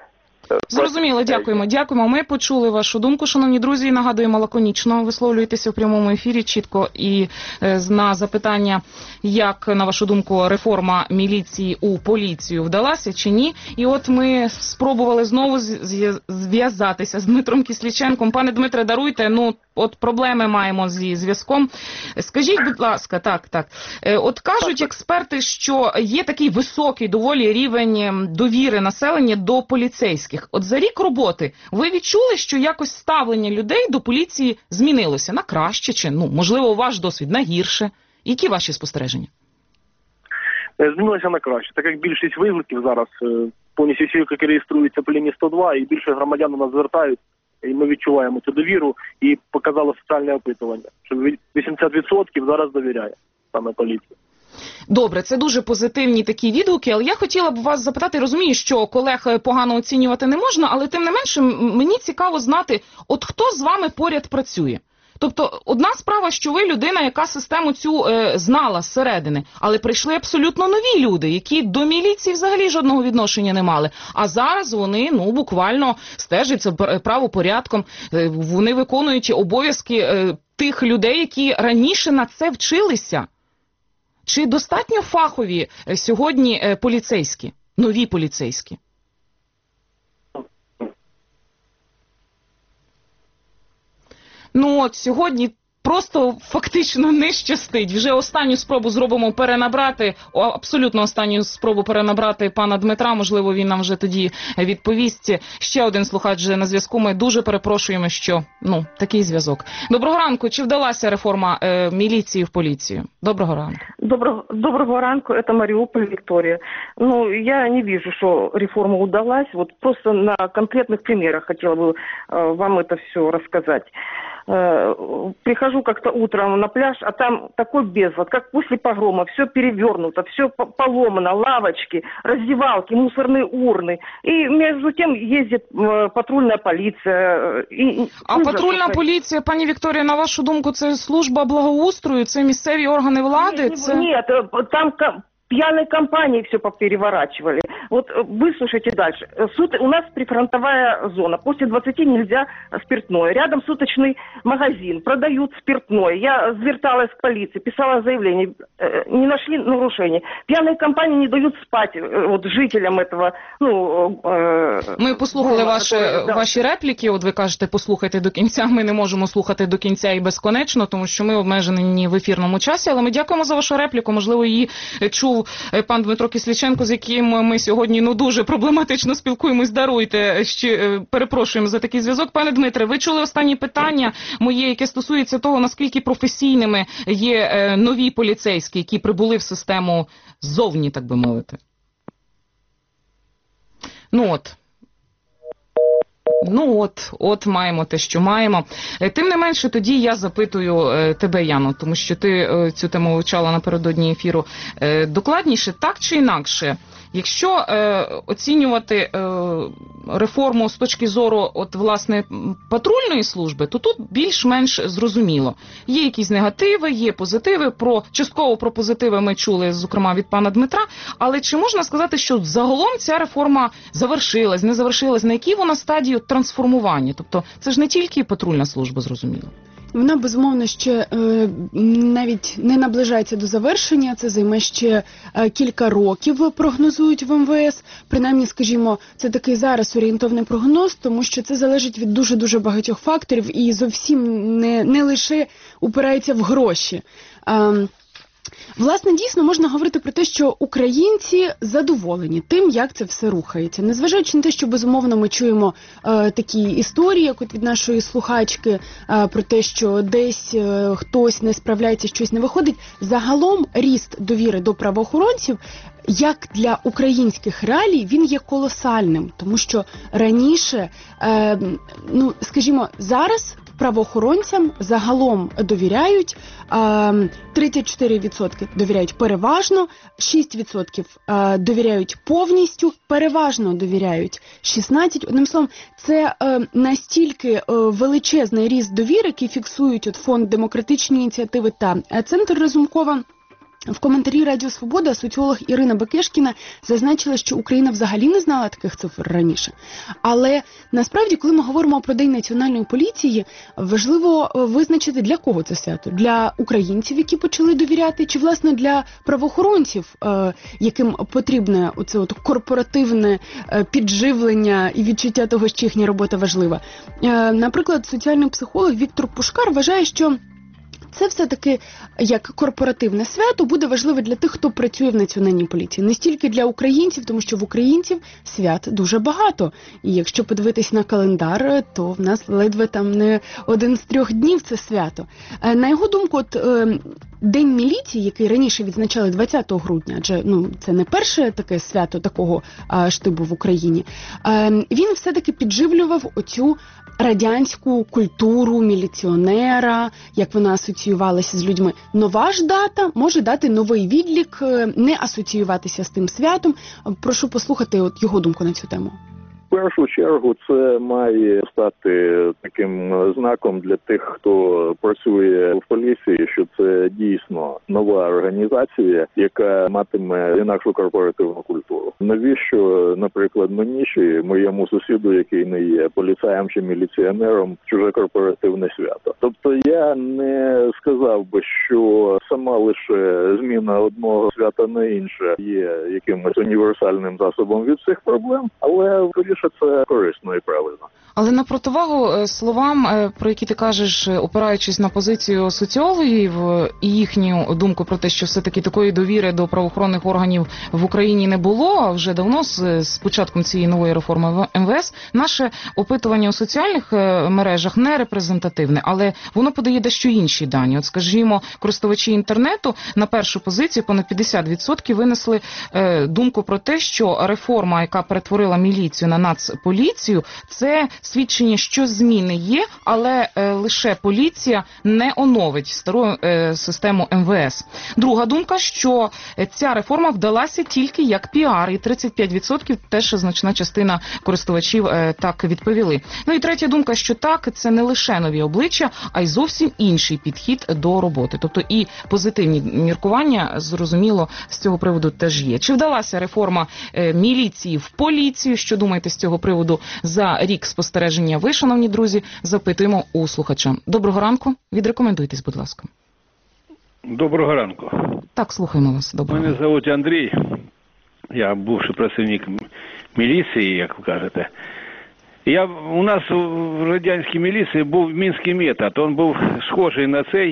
Зрозуміло, дякуємо. Дякуємо. Ми почули вашу думку, шановні друзі. Нагадуємо, лаконічно висловлюєтеся в прямому ефірі чітко і е, на запитання, як, на вашу думку, реформа міліції у поліцію вдалася чи ні. І от ми спробували знову зв'язатися з Дмитром Кисліченком. Пане Дмитре, даруйте, ну, от проблеми маємо зі зв'язком. Скажіть, будь ласка, так, так. От кажуть експерти, що є такий високий доволі рівень довіри населення до поліцейських. От за рік роботи ви відчули, що якось ставлення людей до поліції змінилося на краще чи, ну, можливо, ваш досвід на гірше? Які ваші спостереження? Змінилося на краще, так як більшість викликів зараз по несвідки реєструються по лінії сто два, і більше громадян у нас звертають, і ми відчуваємо цю довіру, і показало соціальне опитування, що вісімдесят відсотків зараз довіряє саме поліції. Добре, це дуже позитивні такі відгуки, але я хотіла б вас запитати, розумію, що колег погано оцінювати не можна, але тим не менше мені цікаво знати, от хто з вами поряд працює? Тобто, одна справа, що ви людина, яка систему цю е, знала зсередини, але прийшли абсолютно нові люди, які до міліції взагалі жодного відношення не мали. А зараз вони, ну, буквально стежать за правопорядком, е, вони виконують обов'язки е, тих людей, які раніше на це вчилися. Чи достатньо фахові е, сьогодні е, поліцейські, нові поліцейські? Ну от, сьогодні просто фактично не щастить. Вже останню спробу зробимо перенабрати, о, абсолютно останню спробу перенабрати пана Дмитра, можливо, він нам вже тоді відповість. Ще один слухач вже на зв'язку, ми дуже перепрошуємо, що, ну, такий зв'язок. Доброго ранку, чи вдалася реформа е, міліції в поліцію? Доброго ранку. Доброго, доброго ранку, это Мариуполь, Виктория. Ну, я не вижу, что реформа удалась, вот просто на конкретных примерах хотела бы э, вам это все рассказать. Прихожу как-то утром на пляж, а там такой безлад, как после погрома, все перевернуто, все поломано, лавочки, раздевалки, мусорные урны. И между тем ездит патрульная полиция. И... А патрульна поліція, пані Вікторія, на вашу думку, це служба благоустрою, це місцеві органи влади? Нет, це... нет, там... Пьяной компании все попереворачивали. Вот выслушайте дальше. Суд, у нас прифронтовая зона. После двадцати нельзя спиртное. Рядом суточный магазин. Продают спиртное. Я зверталась к полиции, писала заявление. Не нашли нарушений. Пьяные компании не дают спать вот, жителям этого. Ну, э, Ми послухали дома, ваші, которые, да. ваші репліки. От ви кажете, послухайте до кінця. Ми не можемо слухати до кінця і безконечно, тому що ми обмежені в ефірному часі. Але ми дякуємо за вашу репліку. Можливо, її чув пан Дмитро Кисліченко, з яким ми сьогодні ну дуже проблематично спілкуємось. Даруйте, ще перепрошуємо за такий зв'язок. Пане Дмитре, ви чули останнє питання моє, яке стосується того, наскільки професійними є нові поліцейські, які прибули в систему ззовні, так би мовити. Ну от. Ну от, от маємо те, що маємо. Тим не менше, тоді я запитую е, тебе, Яно, тому що ти е, цю тему вивчала напередодні ефіру е, докладніше. Так чи інакше, якщо е, оцінювати е, реформу з точки зору от, власне, патрульної служби, то тут більш-менш зрозуміло. Є якісь негативи, є позитиви. Про, частково про позитиви ми чули, зокрема, від пана Дмитра. Але чи можна сказати, що загалом ця реформа завершилась, не завершилась? На якій вона стадії трансформування? Тобто це ж не тільки патрульна служба, зрозуміло. Вона, безумовно, ще е, навіть не наближається до завершення, це займе ще е, кілька років, прогнозують в ем ве ес. Принаймні, скажімо, це такий зараз орієнтовний прогноз, тому що це залежить від дуже-дуже багатьох факторів і зовсім не, не лише упирається в гроші. Е, Власне, дійсно, можна говорити про те, що українці задоволені тим, як це все рухається. Незважаючи на те, що, безумовно, ми чуємо е, такі історії, як от від нашої слухачки, е, про те, що десь е, хтось не справляється, щось не виходить, загалом ріст довіри до правоохоронців, як для українських реалій, він є колосальним. Тому що раніше, е, ну, скажімо, зараз правоохоронцям загалом довіряють, тридцять чотири відсотки довіряють переважно, шість відсотків довіряють повністю, переважно довіряють шістнадцять відсотків. Одним словом, це настільки величезний ріст довіри, який фіксують от фонд демократичні ініціативи та Центр Разумкова, В коментарі Радіо Свобода соціолог Ірина Бекешкіна зазначила, що Україна взагалі не знала таких цифр раніше. Але насправді, коли ми говоримо про День національної поліції, важливо визначити, для кого це свято. Для українців, які почали довіряти, чи, власне, для правоохоронців, яким потрібне оце от корпоративне підживлення і відчуття того, що їхня робота важлива. Наприклад, соціальний психолог Віктор Пушкар вважає, що це все-таки як корпоративне свято буде важливе для тих, хто працює в національній поліції. Не стільки для українців, тому що в українців свят дуже багато. І якщо подивитись на календар, то в нас ледве там не один з трьох днів це свято. На його думку, от День міліції, який раніше відзначали двадцятого грудня, адже ну, це не перше таке свято такого а, штибу в Україні, а, він все-таки підживлював оцю радянську культуру міліціонера, як вона асоціювалася з людьми. Нова ж дата може дати новий відлік, не асоціюватися з тим святом. Прошу послухати от його думку на цю тему. В першу чергу це має стати таким знаком для тих, хто працює в поліції, що це дійсно нова організація, яка матиме інакшу корпоративну культуру. Навіщо, наприклад, мені чи моєму сусіду, який не є поліцаєм чи міліціонером, чуже корпоративне свято? Тобто я не сказав би, що сама лише зміна одного свята на інше є якимось універсальним засобом від цих проблем, але що це корисно і правильно. Але на противагу словам, про які ти кажеш, опираючись на позицію соціологів і їхню думку про те, що все-таки такої довіри до правоохоронних органів в Україні не було, а вже давно з, з початком цієї нової реформи ем ве ес, наше опитування у соціальних мережах не репрезентативне, але воно подає дещо інші дані. От, скажімо, користувачі інтернету на першу позицію понад п'ятдесят відсотків винесли е, думку про те, що реформа, яка перетворила міліцію на нацполіцію, це свідчення, що зміни є, але е, лише поліція не оновить стару е, систему ем ве ес. Друга думка, що ця реформа вдалася тільки як піар, і тридцять п'ять відсотків теж значна частина користувачів е, так відповіли. Ну і третя думка, що так, це не лише нові обличчя, а й зовсім інший підхід до роботи. Тобто і позитивні міркування, зрозуміло, з цього приводу теж є. Чи вдалася реформа е, міліції в поліцію? Що думаєте з цього приводу за рік спостереження ви, шановні друзі, запитуємо у слухача. Доброго ранку. Відрекомендуйтесь, будь ласка. Доброго ранку. Так, слухаємо вас. Доброго. Мене звуть Андрій. Я бувший працівник міліції, як ви кажете. Я, у нас в радянській міліції був мінський метод. Він був схожий на цей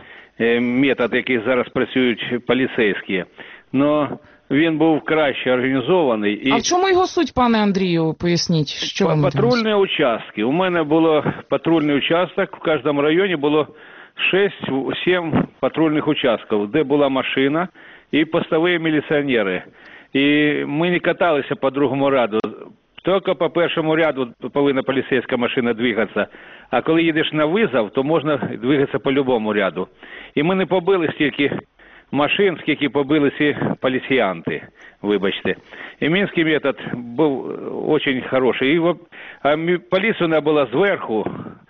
метод, який зараз працюють поліцейські. Но він був краще організований. І... А в чому його суть, пане Андрію, поясніть? Що вам патрульні участки. У мене було патрульний участок, в кожному районі було шість-сім патрульних участків, де була машина і постові міліціонери. І ми не каталися по другому ряду. Тільки по першому ряду повинна поліцейська машина двигатися. А коли їдеш на визов, то можна двигатися по любому ряду. І ми не побили стільки машин, скільки побили ці поліціянти, вибачте. І мінський метод був дуже хороший. І а поліцію треба було зверху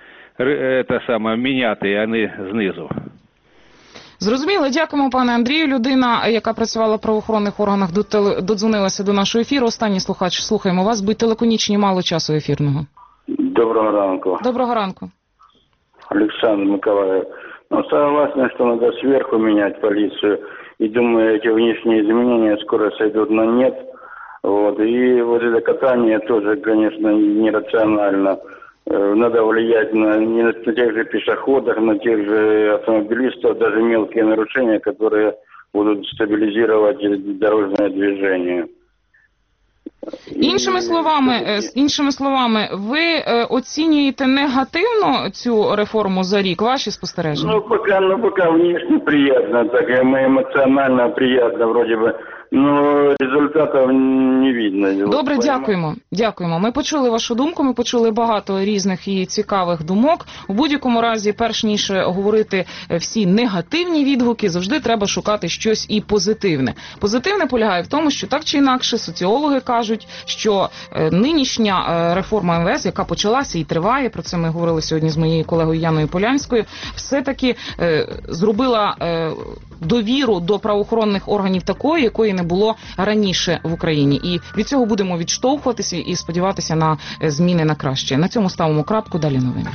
це саме, міняти, а не знизу. Зрозуміло, дякуємо, пане Андрію. Людина, яка працювала в правоохоронних органах, додзвонилася до нашого ефіру. Останній слухач, слухаємо вас. Будьте лаконічні, мало часу ефірного. Доброго ранку. Доброго ранку. Александр Миколаев. Ну, согласен, что надо сверху менять полицию. И думаю, эти внешние изменения скоро сойдут на нет. Вот. И вот это катание тоже, конечно, нерационально. Надо влиять на, не на тех же пешеходах, на тех же автомобилистов, даже мелкие нарушения, которые будут стабилизировать дорожное движение. Іншими словами, іншими словами, ви оцінюєте негативно цю реформу за рік, ваші спостереження? Ну, пока, ну, пока внешне приятно, так эмоционально приятно вроде бы. Ну, результатів не видно. Добре, дякуємо. Дякуємо. Ми почули вашу думку, ми почули багато різних і цікавих думок. У будь-якому разі, перш ніж говорити всі негативні відгуки, завжди треба шукати щось і позитивне. Позитивне полягає в тому, що так чи інакше соціологи кажуть, кажуть, що е, нинішня е, реформа ем ве ес, яка почалася і триває, про це ми говорили сьогодні з моєю колегою Яною Полянською, все-таки е, зробила е, довіру до правоохоронних органів такої, якої не було раніше в Україні. І від цього будемо відштовхуватися і сподіватися на е, зміни на краще. На цьому ставимо крапку, далі новини.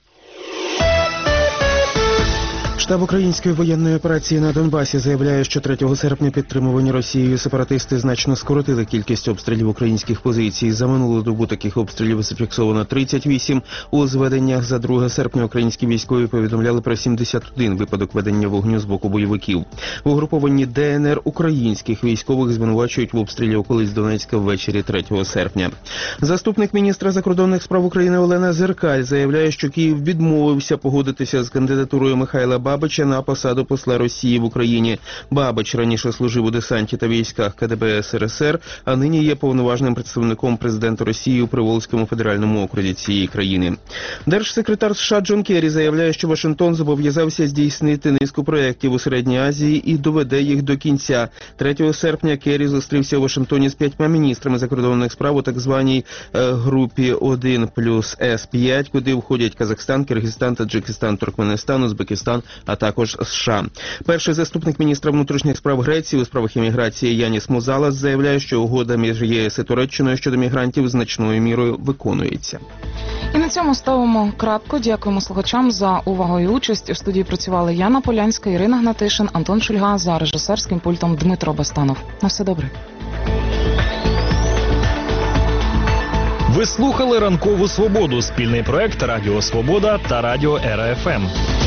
Штаб української воєнної операції на Донбасі заявляє, що третього серпня підтримувані Росією сепаратисти значно скоротили кількість обстрілів українських позицій. За минулу добу таких обстрілів зафіксовано тридцять вісім. У зведеннях за друге серпня українські військові повідомляли про сімдесят один випадок ведення вогню з боку бойовиків. В угрупованні де ен ер українських військових звинувачують в обстрілі околиць Донецька ввечері третього серпня. Заступник міністра закордонних справ України Олена Зеркаль заявляє, що Київ відмовився погодитися з кандидатурою Михайла Бабича на посаду посла Росії в Україні. Бабич раніше служив у десанті та військах ка де бе ес ер ес ер, а нині є повноважним представником президента Росії у Приволзькому федеральному окрузі цієї країни. Держсекретар США Джон Керрі заявляє, що Вашингтон зобов'язався здійснити низку проєктів у Середній Азії і доведе їх до кінця. третього серпня Керрі зустрівся у Вашингтоні з п'ятьма міністрами закордонних справ у так званій е, групі один плюс ес п'ять, куди входять Казахстан, Киргизстан, Таджикистан, Туркменістан, Узбекистан, а також США. Перший заступник міністра внутрішніх справ Греції у справах імміграції Яніс Музалас заявляє, що угода між є ес і Туреччиною щодо мігрантів значною мірою виконується. І на цьому ставимо крапку. Дякуємо слухачам за увагу і участь. У студії працювали Яна Полянська, Ірина Гнатишин, Антон Шульга, за режисерським пультом Дмитро Бастанов. На все добре. Ви слухали «Ранкову свободу» – спільний проект Радіо Свобода та Радіо Ера еф ем.